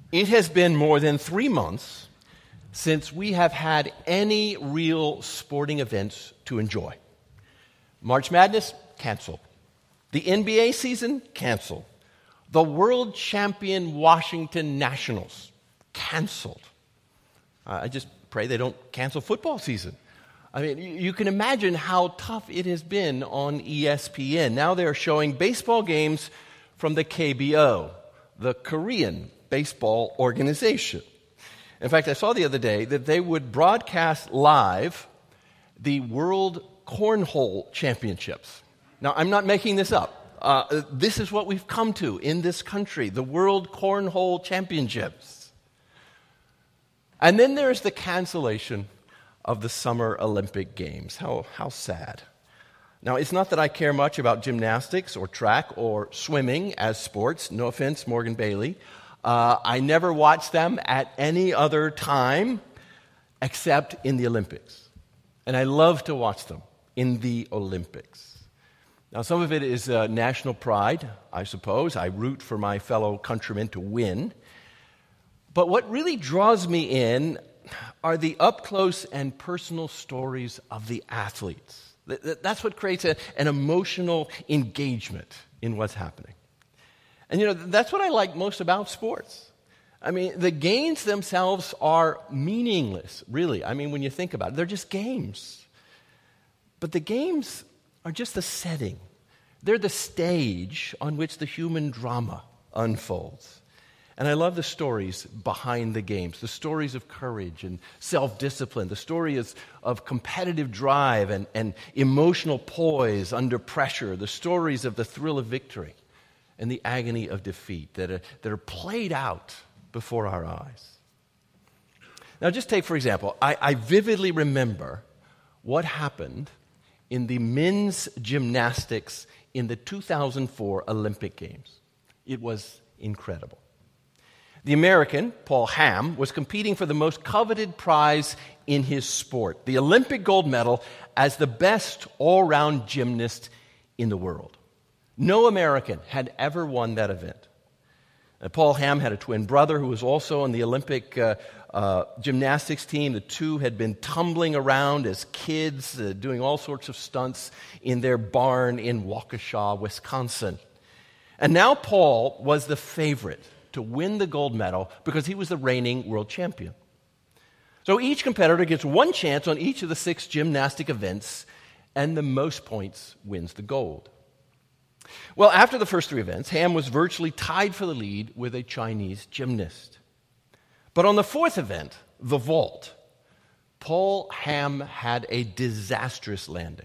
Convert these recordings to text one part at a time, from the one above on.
It has been more than 3 months since we have had any real sporting events to enjoy. March Madness, canceled. The NBA season, canceled. The world champion Washington Nationals, canceled. I just pray they don't cancel football season. I mean, you can imagine how tough it has been on ESPN. Now they're showing baseball games from the KBO, the Korean Baseball Organization. In fact, I saw the other day that they would broadcast live the World Cornhole Championships. Now, I'm not making this up. This is what we've come to in this country, the World Cornhole Championships. And then there's the cancellation of the Summer Olympic Games. How sad. Now, it's not that I care much about gymnastics or track or swimming as sports. No offense, Morgan Bailey. I never watch them at any other time except in the Olympics. And I love to watch them in the Olympics. Now, some of it is national pride, I suppose. I root for my fellow countrymen to win. But what really draws me in are the up-close and personal stories of the athletes. That's what creates an emotional engagement in what's happening. And, that's what I like most about sports. I mean, the games themselves are meaningless, really. I mean, when you think about it, they're just games. But the games are just the setting. They're the stage on which the human drama unfolds. And I love the stories behind the games, the stories of courage and self-discipline, the stories of competitive drive and emotional poise under pressure, the stories of the thrill of victory and the agony of defeat that are played out before our eyes. Now, just take, for example, I vividly remember what happened in the men's gymnastics in the 2004 Olympic Games. It was incredible. The American, Paul Hamm, was competing for the most coveted prize in his sport, the Olympic gold medal as the best all-round gymnast in the world. No American had ever won that event. Paul Hamm had a twin brother who was also on the Olympic gymnastics team. The two had been tumbling around as kids, doing all sorts of stunts in their barn in Waukesha, Wisconsin. And now Paul was the favorite to win the gold medal because he was the reigning world champion. So each competitor gets one chance on each of the 6 gymnastic events, and the most points wins the gold. Well, after the first 3 events, Hamm was virtually tied for the lead with a Chinese gymnast. But on the 4th event, the vault, Paul Hamm had a disastrous landing.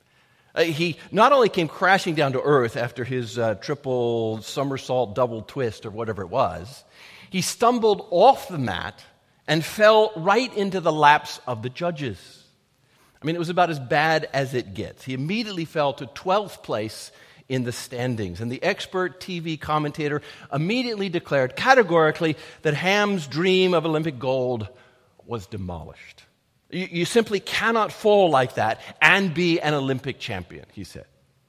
He not only came crashing down to earth after his triple somersault double twist or whatever it was, he stumbled off the mat and fell right into the laps of the judges. I mean, it was about as bad as it gets. He immediately fell to 12th place in the standings, and the expert TV commentator immediately declared categorically that Hamm's dream of Olympic gold was demolished. You simply cannot fall like that and be an Olympic champion, he said.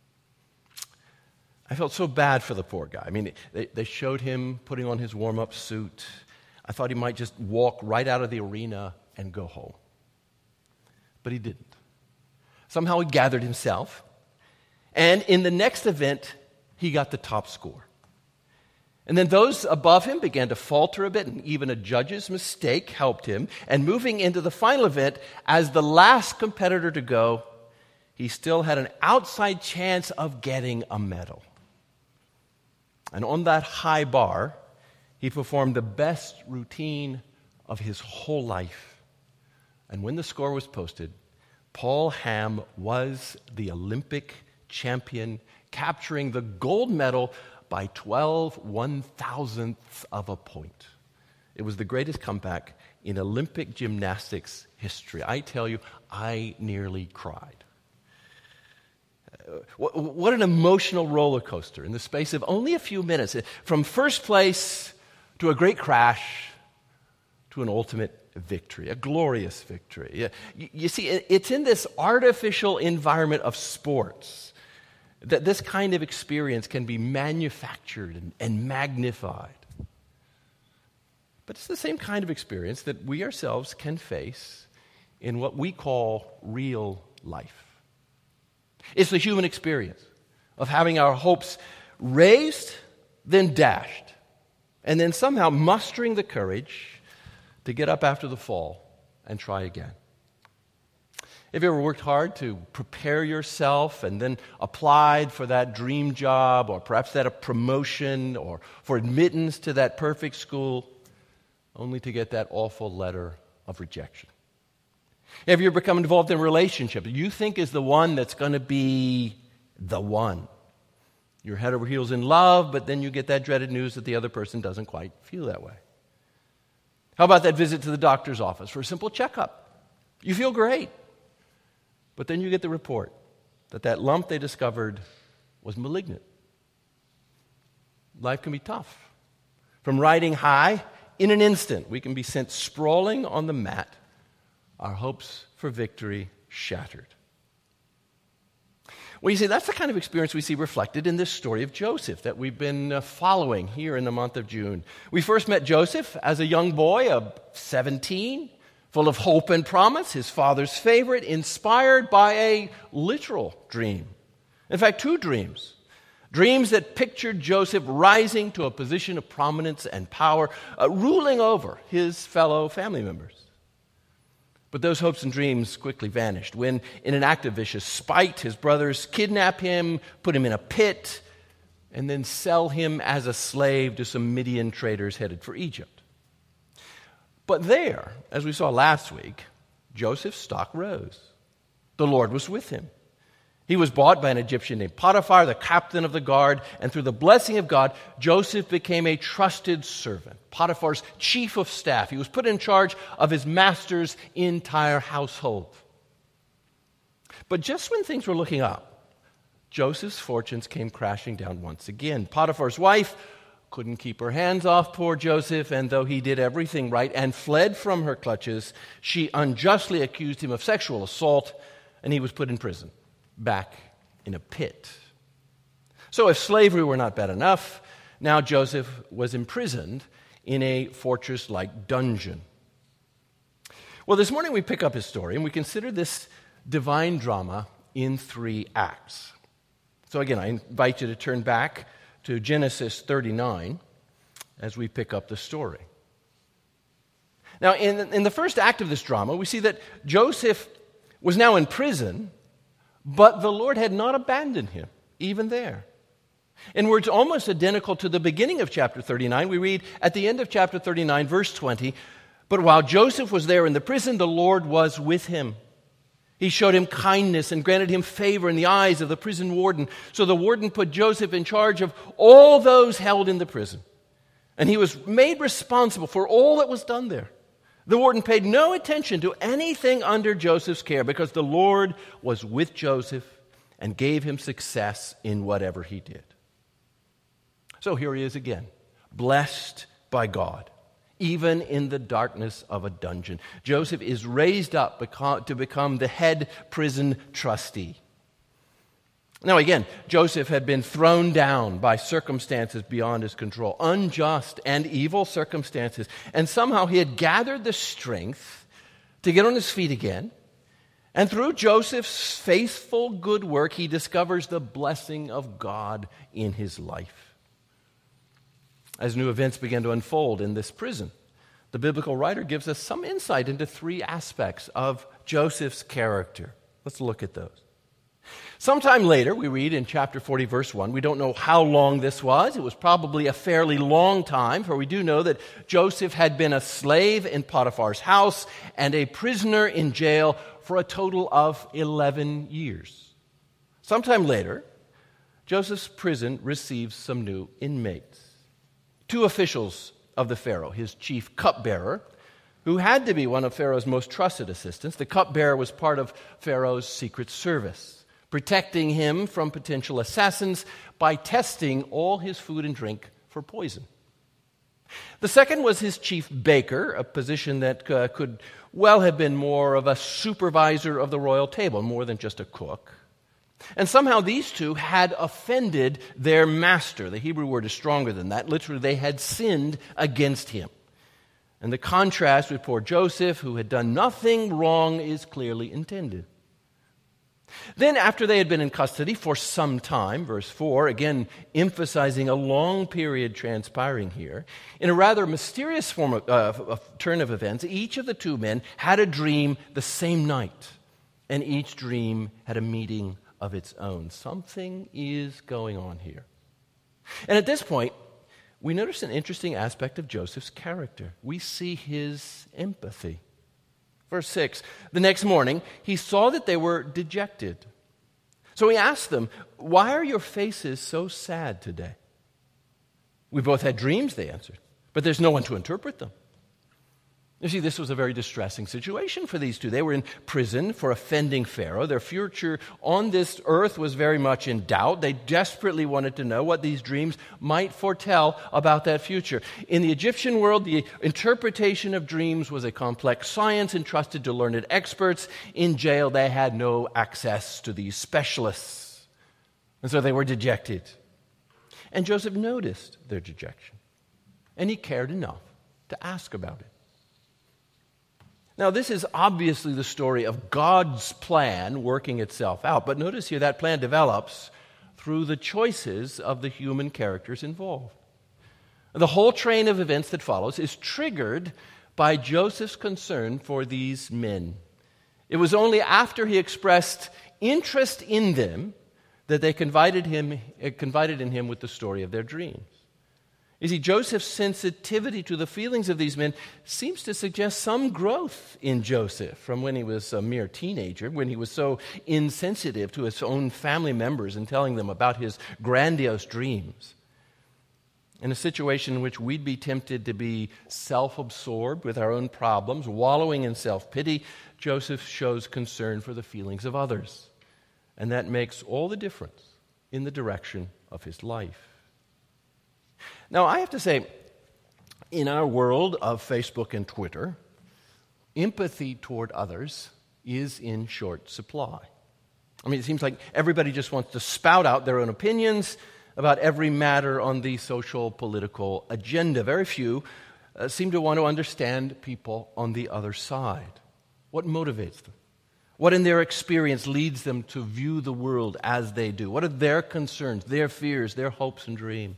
I felt so bad for the poor guy. I mean, they showed him putting on his warm-up suit. I thought he might just walk right out of the arena and go home. But he didn't. Somehow he gathered himself, and in the next event, he got the top score. And then those above him began to falter a bit, and even a judge's mistake helped him. And moving into the final event, as the last competitor to go, he still had an outside chance of getting a medal. And on that high bar, he performed the best routine of his whole life. And when the score was posted, Paul Hamm was the Olympic champion, capturing the gold medal by 12 1,000ths of a point. It was the greatest comeback in Olympic gymnastics history. I tell you, I nearly cried. What an emotional roller coaster in the space of only a few minutes. From first place to a great crash to an ultimate victory, a glorious victory. You see, it's in this artificial environment of sports that this kind of experience can be manufactured and magnified. But it's the same kind of experience that we ourselves can face in what we call real life. It's the human experience of having our hopes raised, then dashed, and then somehow mustering the courage to get up after the fall and try again. Have you ever worked hard to prepare yourself and then applied for that dream job or perhaps that promotion or for admittance to that perfect school only to get that awful letter of rejection? Have you ever become involved in a relationship that you think is the one that's going to be the one? You're head over heels in love, but then you get that dreaded news that the other person doesn't quite feel that way. How about that visit to the doctor's office for a simple checkup? You feel great, but then you get the report that that lump they discovered was malignant. Life can be tough. From riding high, in an instant, we can be sent sprawling on the mat, our hopes for victory shattered. Well, you see, that's the kind of experience we see reflected in this story of Joseph that we've been following here in the month of June. We first met Joseph as a young boy of 17, full of hope and promise, his father's favorite, inspired by a literal dream. In fact, two dreams. Dreams that pictured Joseph rising to a position of prominence and power, ruling over his fellow family members. But those hopes and dreams quickly vanished when, in an act of vicious spite, his brothers kidnap him, put him in a pit, and then sell him as a slave to some Midian traders headed for Egypt. But there, as we saw last week, Joseph's stock rose. The Lord was with him. He was bought by an Egyptian named Potiphar, the captain of the guard, and through the blessing of God, Joseph became a trusted servant, Potiphar's chief of staff. He was put in charge of his master's entire household. But just when things were looking up, Joseph's fortunes came crashing down once again. Potiphar's wife couldn't keep her hands off poor Joseph, and though he did everything right and fled from her clutches, she unjustly accused him of sexual assault, and he was put in prison. Back in a pit. So if slavery were not bad enough, now Joseph was imprisoned in a fortress-like dungeon. Well, this morning we pick up his story and we consider this divine drama in 3 acts. So again, I invite you to turn back to Genesis 39 as we pick up the story. Now, in the first act of this drama, we see that Joseph was now in prison, but the Lord had not abandoned him, even there. In words almost identical to the beginning of chapter 39, we read at the end of chapter 39, verse 20, "But while Joseph was there in the prison, the Lord was with him. He showed him kindness and granted him favor in the eyes of the prison warden. So the warden put Joseph in charge of all those held in the prison. And he was made responsible for all that was done there. The warden paid no attention to anything under Joseph's care because the Lord was with Joseph and gave him success in whatever he did." So here he is again, blessed by God, even in the darkness of a dungeon. Joseph is raised up to become the head prison trustee. Now again, Joseph had been thrown down by circumstances beyond his control, unjust and evil circumstances, and somehow he had gathered the strength to get on his feet again, and through Joseph's faithful good work, he discovers the blessing of God in his life. As new events began to unfold in this prison, the biblical writer gives us some insight into 3 aspects of Joseph's character. Let's look at those. Sometime later, we read in chapter 40, verse 1, we don't know how long this was. It was probably a fairly long time, for we do know that Joseph had been a slave in Potiphar's house and a prisoner in jail for a total of 11 years. Sometime later, Joseph's prison receives some new inmates. 2 officials of the Pharaoh, his chief cupbearer, who had to be one of Pharaoh's most trusted assistants. The cupbearer was part of Pharaoh's secret service, protecting him from potential assassins by testing all his food and drink for poison. The second was his chief baker, a position that could well have been more of a supervisor of the royal table, more than just a cook. And somehow these 2 had offended their master. The Hebrew word is stronger than that. Literally, they had sinned against him. And the contrast with poor Joseph, who had done nothing wrong, is clearly intended. Then, after they had been in custody for some time, verse 4, again emphasizing a long period transpiring here, in a rather mysterious turn of events, each of the two men had a dream the same night, and each dream had a meaning of its own. Something is going on here. And at this point, we notice an interesting aspect of Joseph's character. We see his empathy. Verse 6, the next morning, he saw that they were dejected. So he asked them, "Why are your faces so sad today?" "We both had dreams," they answered, "but there's no one to interpret them." You see, this was a very distressing situation for these two. They were in prison for offending Pharaoh. Their future on this earth was very much in doubt. They desperately wanted to know what these dreams might foretell about that future. In the Egyptian world, the interpretation of dreams was a complex science entrusted to learned experts. In jail, they had no access to these specialists. And so they were dejected. And Joseph noticed their dejection, and he cared enough to ask about it. Now, this is obviously the story of God's plan working itself out. But notice here that plan develops through the choices of the human characters involved. The whole train of events that follows is triggered by Joseph's concern for these men. It was only after he expressed interest in them that they confided in him with the story of their dreams. You see, Joseph's sensitivity to the feelings of these men seems to suggest some growth in Joseph from when he was a mere teenager, when he was so insensitive to his own family members and telling them about his grandiose dreams. In a situation in which we'd be tempted to be self-absorbed with our own problems, wallowing in self-pity, Joseph shows concern for the feelings of others. And that makes all the difference in the direction of his life. Now, I have to say, in our world of Facebook and Twitter, empathy toward others is in short supply. I mean, it seems like everybody just wants to spout out their own opinions about every matter on the social political agenda. Very few seem to want to understand people on the other side. What motivates them? What in their experience leads them to view the world as they do? What are their concerns, their fears, their hopes and dreams?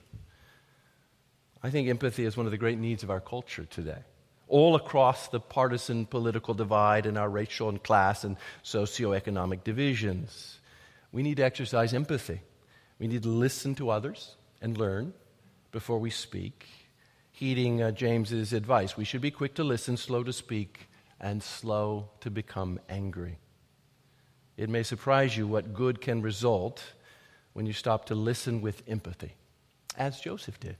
I think empathy is one of the great needs of our culture today. All across the partisan political divide and our racial and class and socioeconomic divisions, we need to exercise empathy. We need to listen to others and learn before we speak, heeding James's advice. We should be quick to listen, slow to speak, and slow to become angry. It may surprise you what good can result when you stop to listen with empathy, as Joseph did.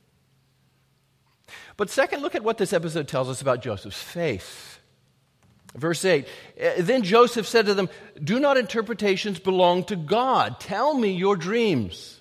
But second, look at what this episode tells us about Joseph's faith. Verse 8, then Joseph said to them, "Do not interpretations belong to God? Tell me your dreams."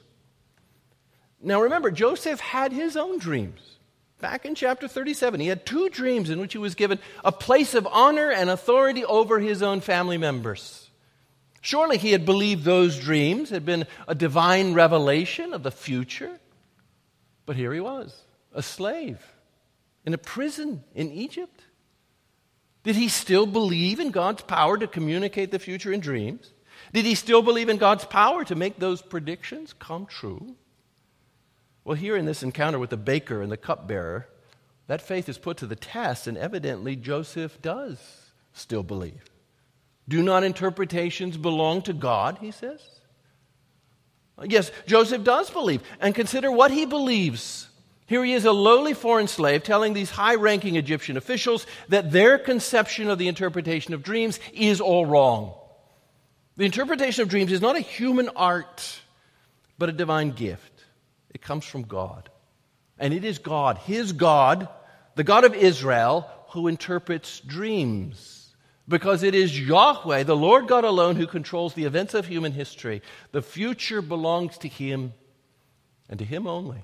Now remember, Joseph had his own dreams. Back in chapter 37, he had two dreams in which he was given a place of honor and authority over his own family members. Surely he had believed those dreams had been a divine revelation of the future. But here he was, a slave in a prison in Egypt. Did he still believe in God's power to communicate the future in dreams? Did he still believe in God's power to make those predictions come true? Well, here in this encounter with the baker and the cupbearer, that faith is put to the test, and evidently Joseph does still believe. Do not interpretations belong to God, he says? Yes, Joseph does believe, and consider what he believes. Here he is, a lowly foreign slave, telling these high-ranking Egyptian officials that their conception of the interpretation of dreams is all wrong. The interpretation of dreams is not a human art, but a divine gift. It comes from God. And it is God, his God, the God of Israel, who interprets dreams. Because it is Yahweh, the Lord God alone, who controls the events of human history. The future belongs to him and to him only.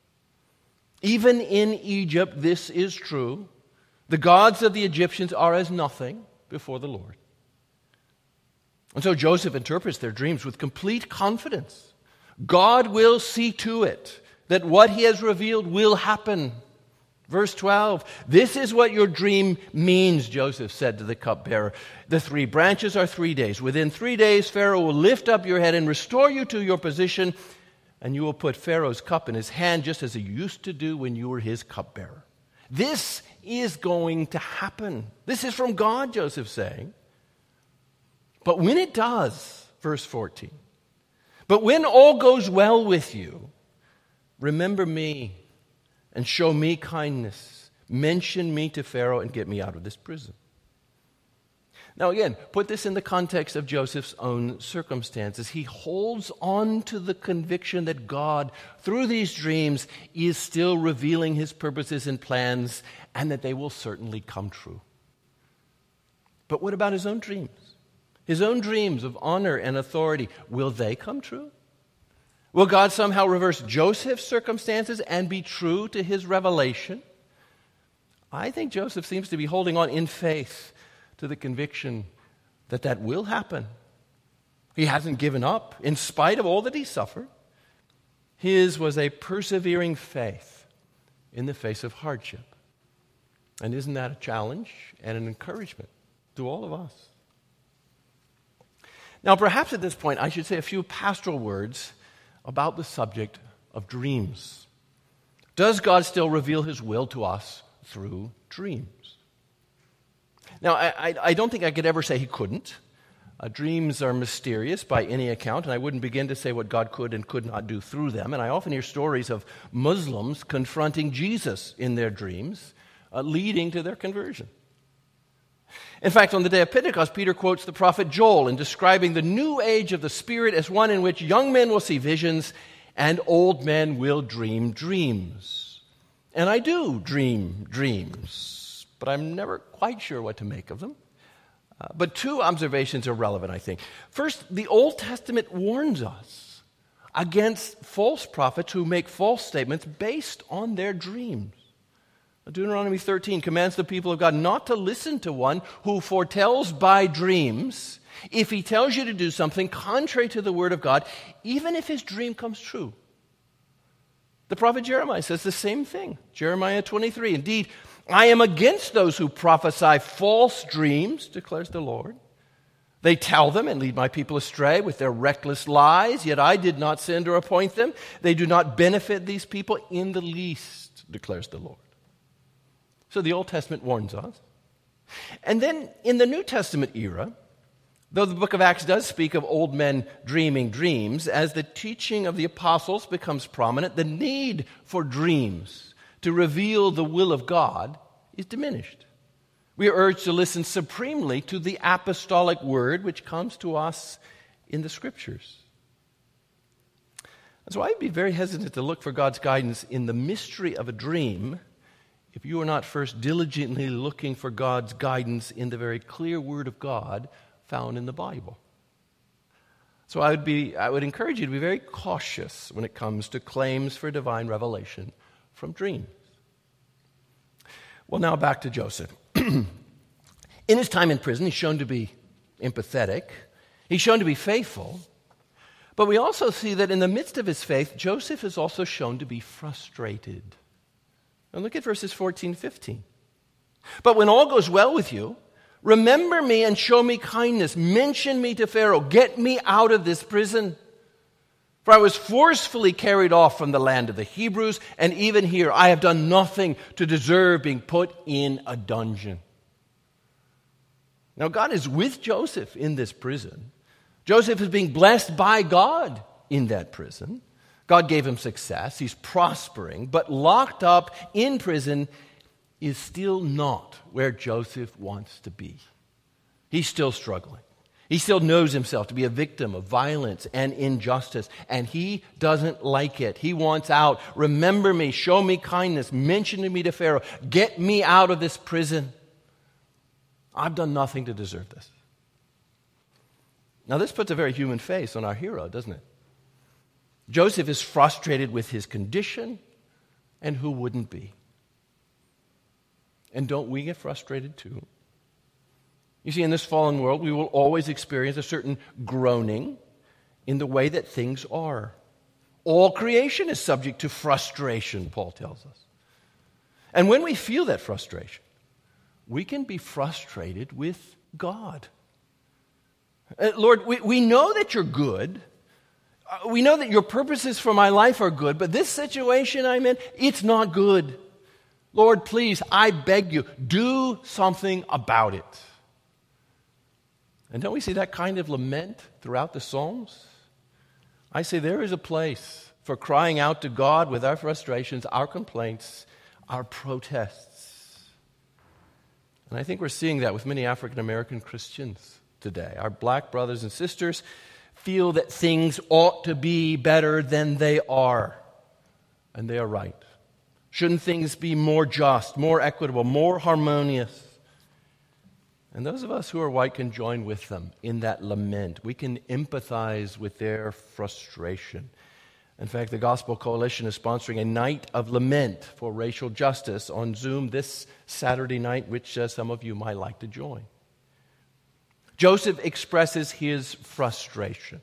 Even in Egypt, this is true. The gods of the Egyptians are as nothing before the Lord. And so Joseph interprets their dreams with complete confidence. God will see to it that what he has revealed will happen. Verse 12, this is what your dream means, Joseph said to the cupbearer. The 3 branches are 3 days. Within 3 days, Pharaoh will lift up your head and restore you to your position, and you will put Pharaoh's cup in his hand just as he used to do when you were his cupbearer. This is going to happen. This is from God, Joseph's saying. But when it does, verse 14, but when all goes well with you, remember me and show me kindness. Mention me to Pharaoh and get me out of this prison. Now again, put this in the context of Joseph's own circumstances. He holds on to the conviction that God, through these dreams, is still revealing his purposes and plans, and that they will certainly come true. But what about his own dreams? His own dreams of honor and authority, will they come true? Will God somehow reverse Joseph's circumstances and be true to his revelation? I think Joseph seems to be holding on in faith to the conviction that that will happen. He hasn't given up in spite of all that he suffered. His was a persevering faith in the face of hardship. And isn't that a challenge and an encouragement to all of us? Now, perhaps at this point, I should say a few pastoral words about the subject of dreams. Does God still reveal his will to us through dreams? Now, I don't think I could ever say he couldn't. Dreams are mysterious by any account, and I wouldn't begin to say what God could and could not do through them. And I often hear stories of Muslims confronting Jesus in their dreams, leading to their conversion. In fact, on the day of Pentecost, Peter quotes the prophet Joel in describing the new age of the Spirit as one in which young men will see visions and old men will dream dreams. And I do dream dreams, but I'm never quite sure what to make of them. But 2 observations are relevant, I think. First, the Old Testament warns us against false prophets who make false statements based on their dreams. Deuteronomy 13 commands the people of God not to listen to one who foretells by dreams if he tells you to do something contrary to the word of God, even if his dream comes true. The prophet Jeremiah says the same thing. Jeremiah 23, indeed, I am against those who prophesy false dreams, declares the Lord. They tell them and lead my people astray with their reckless lies, yet I did not send or appoint them. They do not benefit these people in the least, declares the Lord. So the Old Testament warns us. And then in the New Testament era, though the book of Acts does speak of old men dreaming dreams, as the teaching of the apostles becomes prominent, the need for dreams to reveal the will of God is diminished. We are urged to listen supremely to the apostolic word which comes to us in the Scriptures. So I'd be very hesitant to look for God's guidance in the mystery of a dream if you are not first diligently looking for God's guidance in the very clear Word of God found in the Bible. So I would encourage you to be very cautious when it comes to claims for divine revelation from dreams. Well, now back to Joseph. In his time in prison, he's shown to be empathetic. He's shown to be faithful. But we also see that in the midst of his faith, Joseph is also shown to be frustrated. And look at verses 14 and 15. But when all goes well with you, remember me and show me kindness. Mention me to Pharaoh. Get me out of this prison. For I was forcefully carried off from the land of the Hebrews, and even here I have done nothing to deserve being put in a dungeon. Now God is with Joseph in this prison. Joseph is being blessed by God in that prison. God gave him success. He's prospering, but locked up in prison is still not where Joseph wants to be. He's still struggling. He still knows himself to be a victim of violence and injustice, and he doesn't like it. He wants out. Remember me, show me kindness, mention me to Pharaoh, get me out of this prison. I've done nothing to deserve this. Now, this puts a very human face on our hero, doesn't it? Joseph is frustrated with his condition, and who wouldn't be? And don't we get frustrated too? You see, in this fallen world, we will always experience a certain groaning in the way that things are. All creation is subject to frustration, Paul tells us. And when we feel that frustration, we can be frustrated with God. Lord, we know that you're good. We know that your purposes for my life are good, but this situation I'm in, it's not good. Lord, please, I beg you, do something about it. And don't we see that kind of lament throughout the Psalms? I say there is a place for crying out to God with our frustrations, our complaints, our protests. And I think we're seeing that with many African American Christians today. Our black brothers and sisters feel that things ought to be better than they are. And they are right. Shouldn't things be more just, more equitable, more harmonious? And those of us who are white can join with them in that lament. We can empathize with their frustration. In fact, the Gospel Coalition is sponsoring a night of lament for racial justice on Zoom this Saturday night, which some of you might like to join. Joseph expresses his frustration.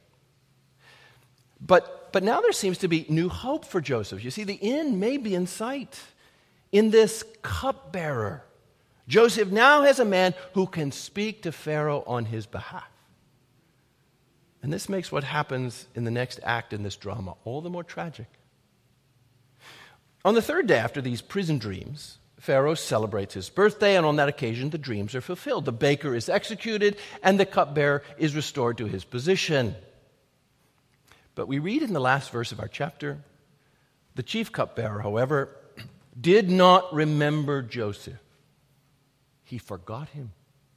But now there seems to be new hope for Joseph. You see, the end may be in sight in this cupbearer. Joseph now has a man who can speak to Pharaoh on his behalf. And this makes what happens in the next act in this drama all the more tragic. On the third day after these prison dreams, Pharaoh celebrates his birthday, and on that occasion the dreams are fulfilled. The baker is executed, and the cupbearer is restored to his position. But we read in the last verse of our chapter, the chief cupbearer, however, did not remember Joseph. He forgot him.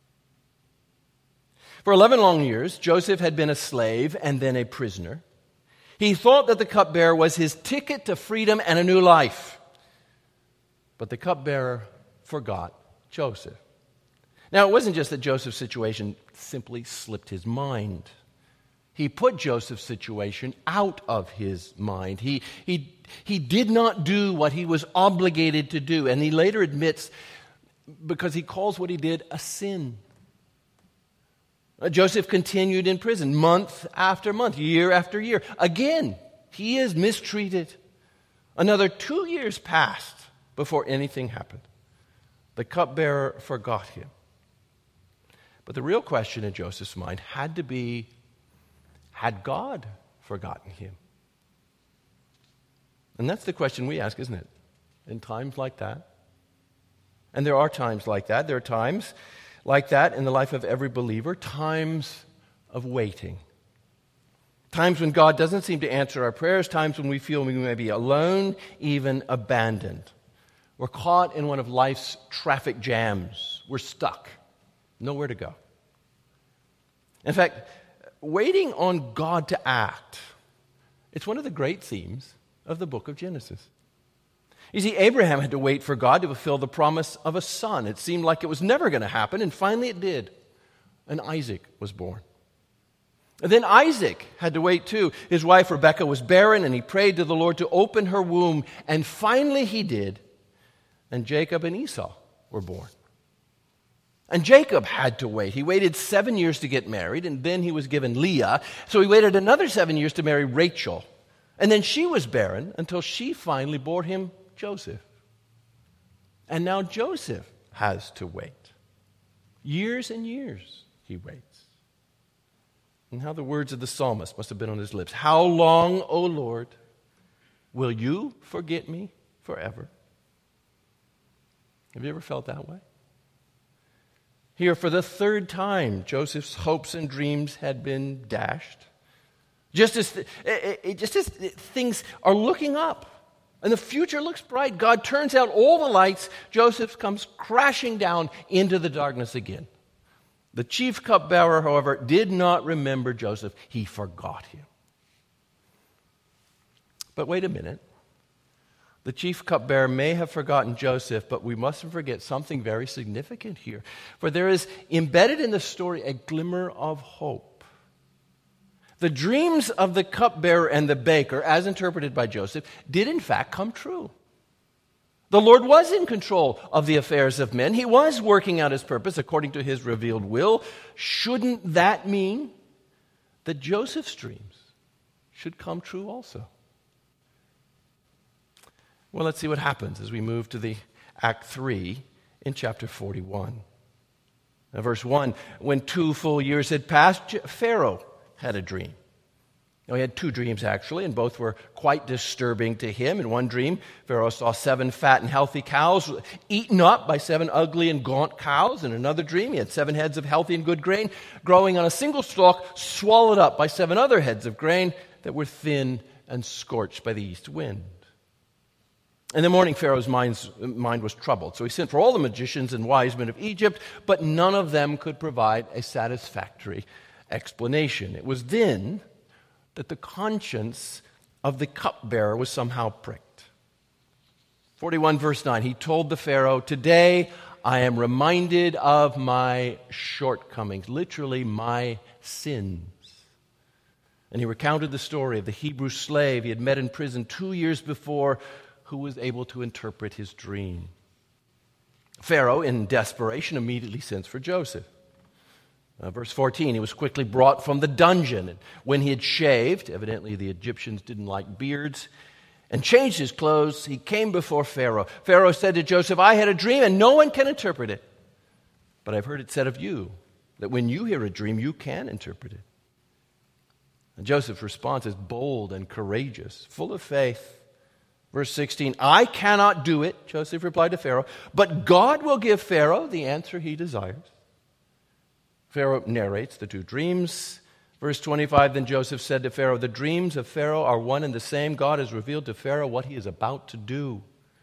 For 11 long years, Joseph had been a slave and then a prisoner. He thought that the cupbearer was his ticket to freedom and a new life. But the cupbearer forgot Joseph. Now, it wasn't just that Joseph's situation simply slipped his mind. He put Joseph's situation out of his mind. He did not do what he was obligated to do. And he later admits, because he calls what he did a sin. Joseph continued in prison month after month, year after year. Again, he is mistreated. Another 2 years passed before anything happened. The cupbearer forgot him. But the real question in Joseph's mind had to be, had God forgotten him? And that's the question we ask, isn't it? In times like that. And there are times like that. There are times like that in the life of every believer, times of waiting. Times when God doesn't seem to answer our prayers, times when we feel we may be alone, even abandoned. We're caught in one of life's traffic jams. We're stuck. Nowhere to go. In fact, waiting on God to act, it's one of the great themes of the book of Genesis. You see, Abraham had to wait for God to fulfill the promise of a son. It seemed like it was never going to happen, and finally it did. And Isaac was born. And then Isaac had to wait too. His wife Rebekah was barren, and he prayed to the Lord to open her womb, and finally he did. And Jacob and Esau were born. And Jacob had to wait. He waited 7 years to get married, and then he was given Leah. So he waited another 7 years to marry Rachel. And then she was barren until she finally bore him Joseph. And now Joseph has to wait. Years and years he waits. And how the words of the psalmist must have been on his lips. How long, O Lord, will you forget me forever? Have you ever felt that way? Here, for the third time, Joseph's hopes and dreams had been dashed. Just as things are looking up and the future looks bright, God turns out all the lights. Joseph comes crashing down into the darkness again. The chief cupbearer, however, did not remember Joseph. He forgot him. But wait a minute. The chief cupbearer may have forgotten Joseph, but we mustn't forget something very significant here. For there is embedded in the story a glimmer of hope. The dreams of the cupbearer and the baker, as interpreted by Joseph, did in fact come true. The Lord was in control of the affairs of men. He was working out his purpose according to his revealed will. Shouldn't that mean that Joseph's dreams should come true also? Well, let's see what happens as we move to the Act 3 in chapter 41. Now, verse 1, when 2 full years had passed, Pharaoh had a dream. Now, he had 2 dreams, actually, and both were quite disturbing to him. In one dream, Pharaoh saw 7 fat and healthy cows eaten up by 7 ugly and gaunt cows. In another dream, he had 7 heads of healthy and good grain growing on a single stalk, swallowed up by 7 other heads of grain that were thin and scorched by the east wind. In the morning, Pharaoh's mind was troubled. So he sent for all the magicians and wise men of Egypt, but none of them could provide a satisfactory explanation. It was then that the conscience of the cupbearer was somehow pricked. 41 verse 9, he told the Pharaoh, "Today I am reminded of my shortcomings," literally my sins. And he recounted the story of the Hebrew slave he had met in prison 2 years before, who was able to interpret his dream. Pharaoh, in desperation, immediately sends for Joseph. Verse 14, he was quickly brought from the dungeon. And when he had shaved, evidently the Egyptians didn't like beards, and changed his clothes, he came before Pharaoh. Pharaoh said to Joseph, "I had a dream, and no one can interpret it. But I've heard it said of you, that when you hear a dream, you can interpret it." And Joseph's response is bold and courageous, full of faith. Verse 16, "I cannot do it," Joseph replied to Pharaoh, "but God will give Pharaoh the answer he desires." Pharaoh narrates the 2 dreams. Verse 25, then Joseph said to Pharaoh, "The dreams of Pharaoh are one and the same. God has revealed to Pharaoh what he is about to do.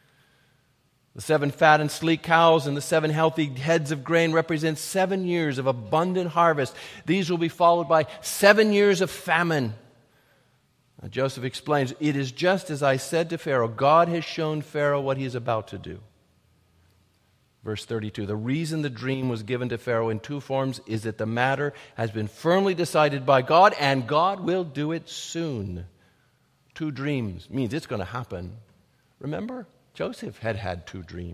The 7 fat and sleek cows and the 7 healthy heads of grain represent 7 years of abundant harvest. These will be followed by 7 years of famine." Now Joseph explains, "It is just as I said to Pharaoh. God has shown Pharaoh what he is about to do." Verse 32, the reason the dream was given to Pharaoh in 2 forms is that the matter has been firmly decided by God, and God will do it soon. 2 dreams means it's going to happen. Remember, Joseph had 2 dreams.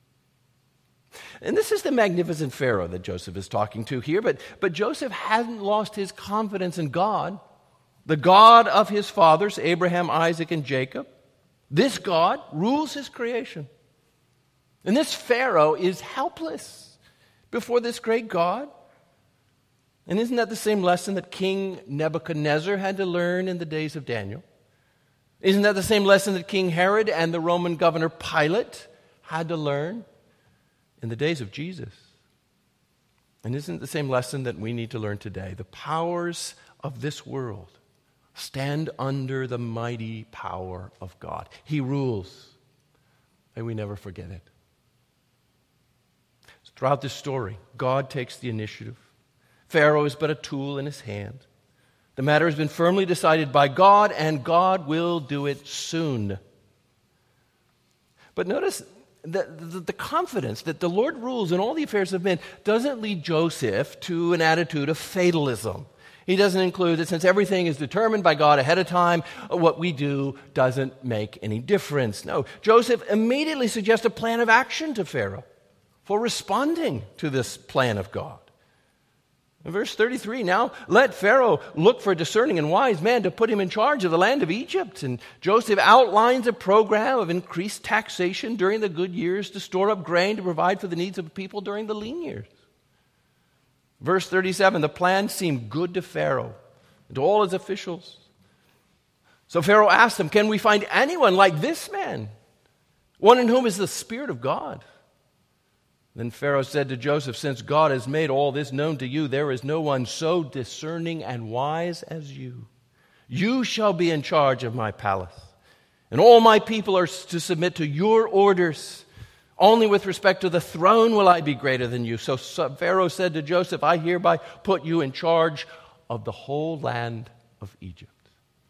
And this is the magnificent Pharaoh that Joseph is talking to here, but Joseph hasn't lost his confidence in God, the God of his fathers, Abraham, Isaac, and Jacob. This God rules his creation. And this Pharaoh is helpless before this great God. And isn't that the same lesson that King Nebuchadnezzar had to learn in the days of Daniel? Isn't that the same lesson that King Herod and the Roman governor Pilate had to learn in the days of Jesus? And isn't it the same lesson that we need to learn today? The powers of this world stand under the mighty power of God. He rules, and we never forget it. Throughout this story, God takes the initiative. Pharaoh is but a tool in his hand. The matter has been firmly decided by God, and God will do it soon. But notice that the confidence that the Lord rules in all the affairs of men doesn't lead Joseph to an attitude of fatalism. He doesn't include that since everything is determined by God ahead of time, what we do doesn't make any difference. No, Joseph immediately suggests a plan of action to Pharaoh for responding to this plan of God. In verse 33, now let Pharaoh look for a discerning and wise man to put him in charge of the land of Egypt. And Joseph outlines a program of increased taxation during the good years to store up grain to provide for the needs of the people during the lean years. Verse 37, the plan seemed good to Pharaoh and to all his officials. So Pharaoh asked them, "Can we find anyone like this man, one in whom is the Spirit of God?" Then Pharaoh said to Joseph, "Since God has made all this known to you, there is no one so discerning and wise as you. You shall be in charge of my palace, and all my people are to submit to your orders. Only with respect to the throne will I be greater than you." So Pharaoh said to Joseph, "I hereby put you in charge of the whole land of Egypt."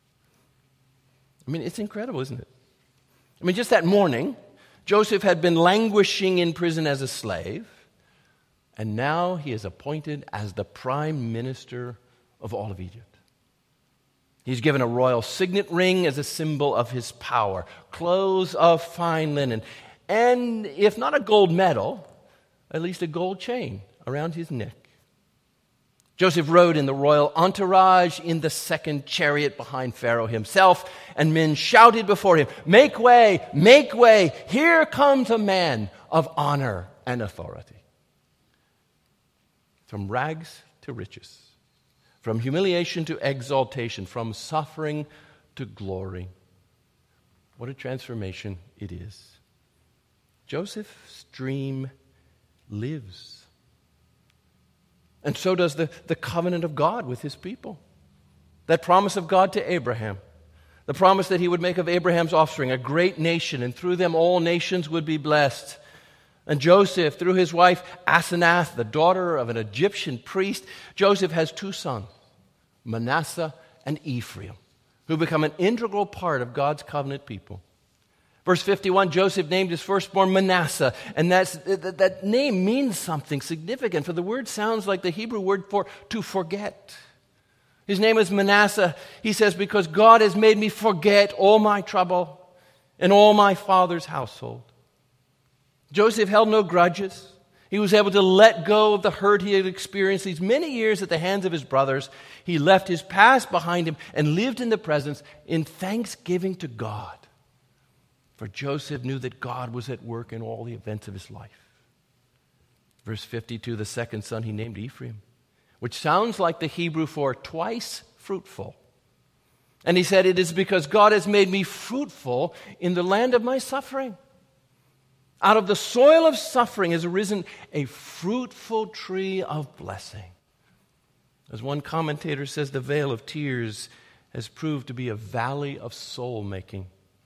I mean, it's incredible, isn't it? I mean, just that morning, Joseph had been languishing in prison as a slave, and now he is appointed as the prime minister of all of Egypt. He's given a royal signet ring as a symbol of his power, clothes of fine linen, and if not a gold medal, at least a gold chain around his neck. Joseph rode in the royal entourage in the second chariot behind Pharaoh himself, and men shouted before him, make way, here comes a man of honor and authority. From rags to riches, from humiliation to exaltation, from suffering to glory. What a transformation it is. Joseph's dream lives. And so does the covenant of God with his people. That promise of God to Abraham. The promise that he would make of Abraham's offspring a great nation, and through them all nations would be blessed. And Joseph, through his wife Asenath, the daughter of an Egyptian priest, Joseph has two sons, Manasseh and Ephraim, who become an integral part of God's covenant people. Verse 51, Joseph named his firstborn Manasseh, and that name means something significant, for the word sounds like the Hebrew word for to forget. His name is Manasseh, he says, because God has made me forget all my trouble and all my father's household. Joseph held no grudges. He was able to let go of the hurt he had experienced these many years at the hands of his brothers. He left his past behind him and lived in the present in thanksgiving to God. For Joseph knew that God was at work in all the events of his life. Verse 52, the second son he named Ephraim, which sounds like the Hebrew for twice fruitful. And he said, it is because God has made me fruitful in the land of my suffering. Out of the soil of suffering has arisen a fruitful tree of blessing. As one commentator says, the vale of tears has proved to be a valley of soul making.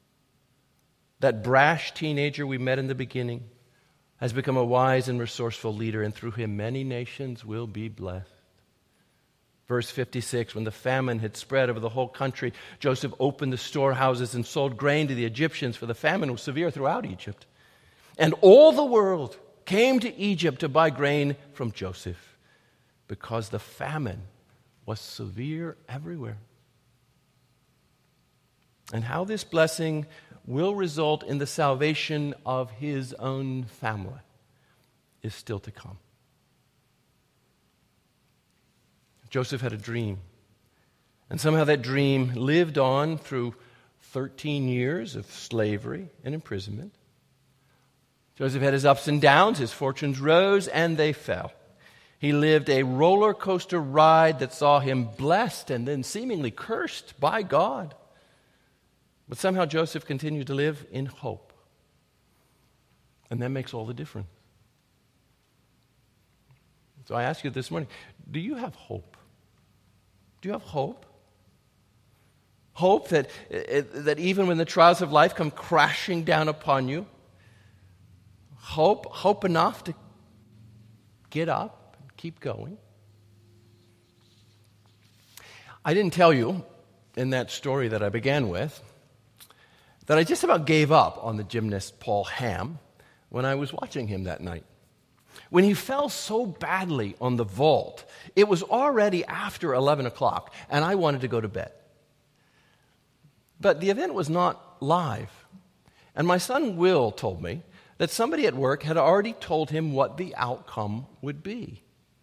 That brash teenager we met in the beginning has become a wise and resourceful leader, and through him many nations will be blessed. Verse 56, when the famine had spread over the whole country, Joseph opened the storehouses and sold grain to the Egyptians, for the famine was severe throughout Egypt. And all the world came to Egypt to buy grain from Joseph, because the famine was severe everywhere. And how this blessing will result in the salvation of his own family is still to come. Joseph had a dream, and somehow that dream lived on through 13 years of slavery and imprisonment. Joseph had his ups and downs, his fortunes rose and they fell. He lived a roller coaster ride that saw him blessed and then seemingly cursed by God. But somehow Joseph continued to live in hope. And that makes all the difference. So I ask you this morning, do you have hope? Do you have hope? Hope that even when the trials of life come crashing down upon you, hope enough to get up and keep going? I didn't tell you in that story that I began with that I just about gave up on the gymnast Paul Hamm when I was watching him that night. When he fell so badly on the vault, it was already after 11 o'clock, and I wanted to go to bed. But the event was not live, and my son Will told me that somebody at work had already told him what the outcome would be.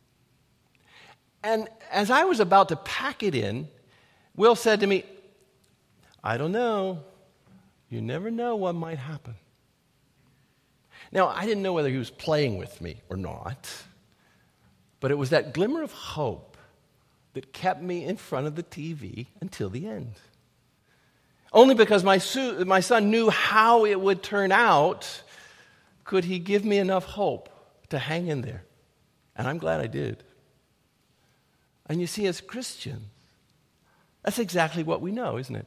And as I was about to pack it in, Will said to me, I don't know. You never know what might happen. Now, I didn't know whether he was playing with me or not, but it was that glimmer of hope that kept me in front of the TV until the end. Only because my son knew how it would turn out could he give me enough hope to hang in there. And I'm glad I did. And you see, as Christians, that's exactly what we know, isn't it?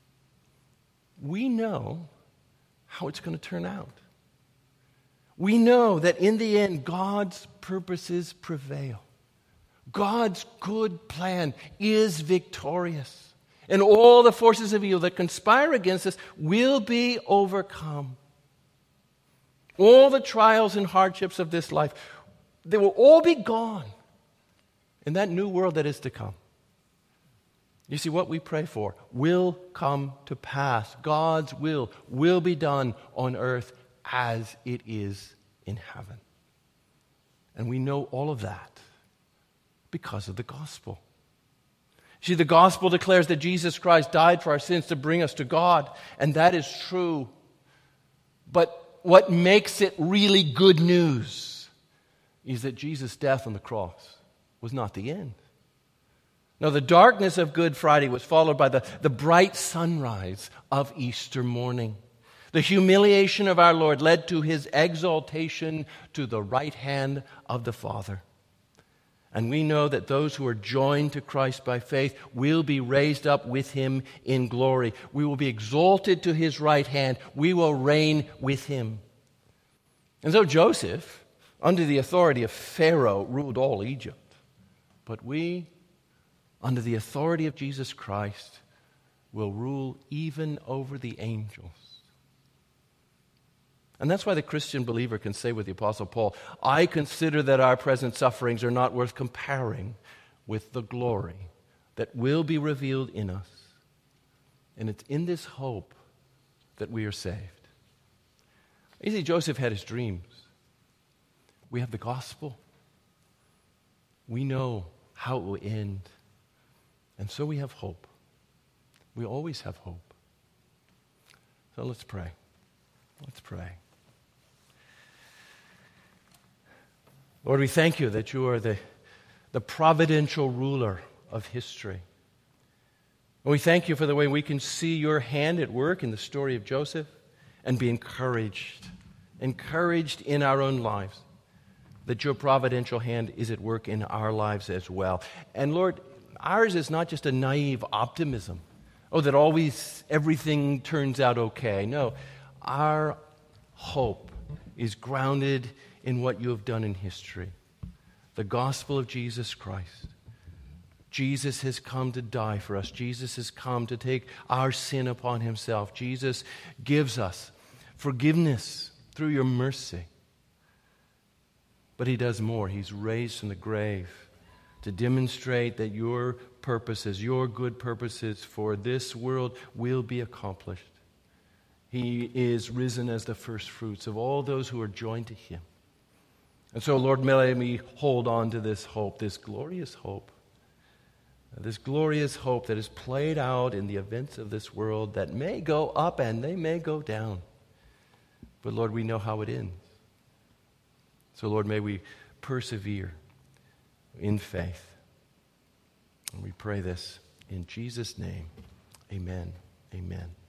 We know how it's going to turn out. We know that in the end, God's purposes prevail. God's good plan is victorious. And all the forces of evil that conspire against us will be overcome. All the trials and hardships of this life, they will all be gone in that new world that is to come. You see, what we pray for will come to pass. God's will be done on earth as it is in heaven. And we know all of that Because of the gospel. See, the gospel declares that Jesus Christ died for our sins to bring us to God, and that is true. But what makes it really good news is that Jesus' death on the cross was not the end. No, the darkness of Good Friday was followed by the bright sunrise of Easter morning. The humiliation of our Lord led to his exaltation to the right hand of the Father. And we know that those who are joined to Christ by faith will be raised up with him in glory. We will be exalted to his right hand. We will reign with him. And so Joseph, under the authority of Pharaoh, ruled all Egypt. But we, under the authority of Jesus Christ, will rule even over the angels. And that's why the Christian believer can say with the Apostle Paul, I consider that our present sufferings are not worth comparing with the glory that will be revealed in us. And it's in this hope that we are saved. You see, Joseph had his dreams. We have the gospel. We know how it will end. And so we have hope. We always have hope. So let's pray. Let's pray. Lord, we thank you that you are the providential ruler of history. And we thank you for the way we can see your hand at work in the story of Joseph and be encouraged in our own lives, that your providential hand is at work in our lives as well. And Lord, ours is not just a naive optimism, that always everything turns out okay. No, our hope is grounded in what you have done in history. The gospel of Jesus Christ. Jesus has come to die for us. Jesus has come to take our sin upon himself. Jesus gives us forgiveness through your mercy. But he does more. He's raised from the grave to demonstrate that your purposes, your good purposes for this world will be accomplished. He is risen as the first fruits of all those who are joined to him. And so, Lord, may we hold on to this hope, this glorious hope that is played out in the events of this world that may go up and they may go down. But, Lord, we know how it ends. So, Lord, may we persevere in faith. And we pray this in Jesus' name. Amen. Amen.